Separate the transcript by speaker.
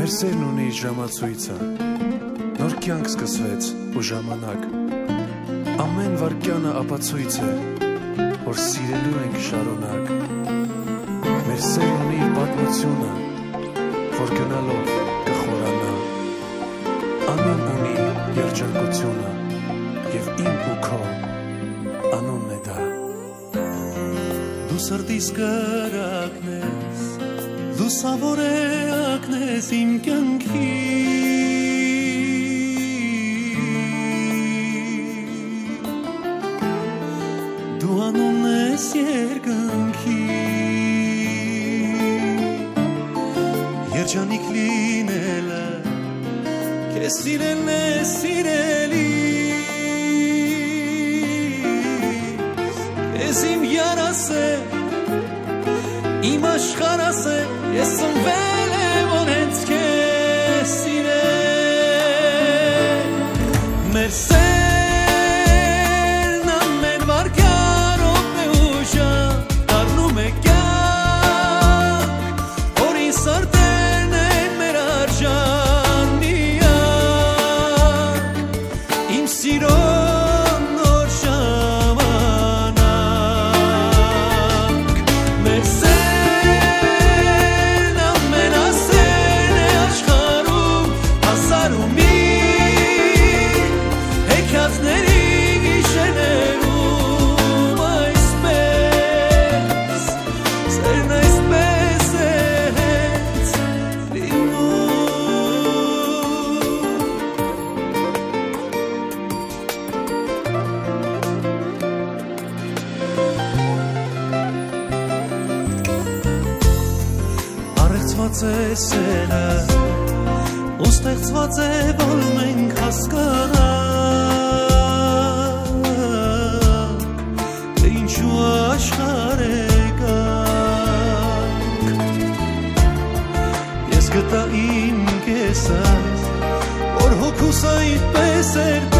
Speaker 1: Մեր սերն ունի իր ժամացույցը, նոր կյանք սկսվեց ու ժամանակ, ամեն վարկյանը ապացույց է, որ սիրելու ենք շարունակ, մեր սերն ունի իր պատմությունը, որ գնալով կխորանա, անուն ունի երջանկությունը և իմ ու քո անունն է դա։ Դու սրտիս կրակն ես, լուսավոր էակն ես իմ կյանքի, դու անունն ես երկնքի, երջանիկ լինելը քեզ սիրելն է սիրելիս, քեզ իմ յարասեր, իմ աշխարհասեր, ես ծնվել եմ որ հենց քեզ սիրել, մեր սերն ամեն վարկյան րոպե ու ժամ դառնում է կյանք, որին սրտերն են մեր արժան միակ, իմ սիրո նոր ժամանակ, մեր սերն ամենասերն է աշխարհում, հասարում հեքիաթների գիշերներում, այսպես, սերն այսպես է հենց լինում։ Առեղծված է սերը, ու ստեղծված է, որ մենք հասկանանք, թե ինչու աշխարհ եկանք, ես գտա իմ կեսս, որ հոգուս այդպես էր